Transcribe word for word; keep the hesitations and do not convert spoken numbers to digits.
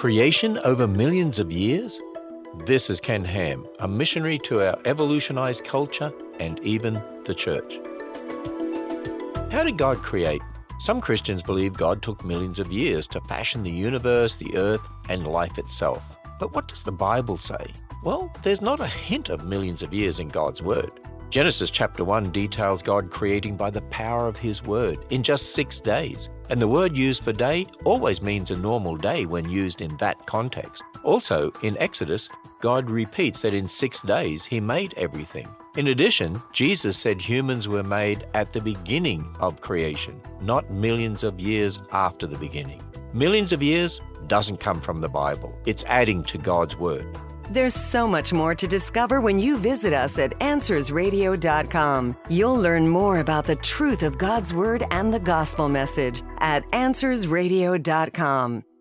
Creation over millions of years? This is Ken Ham, a missionary to our evolutionized culture and even the church. How did God create? Some Christians believe God took millions of years to fashion the universe, the earth, and life itself. But what does the Bible say? Well, there's not a hint of millions of years in God's Word. Genesis chapter one details God creating by the power of His Word in just six days. And the word used for day always means a normal day when used in that context. Also, in Exodus, God repeats that in six days He made everything. In addition, Jesus said humans were made at the beginning of creation, not millions of years after the beginning. Millions of years doesn't come from the Bible. It's adding to God's Word. There's so much more to discover when you visit us at answers radio dot com. You'll learn more about the truth of God's Word and the gospel message at answers radio dot com.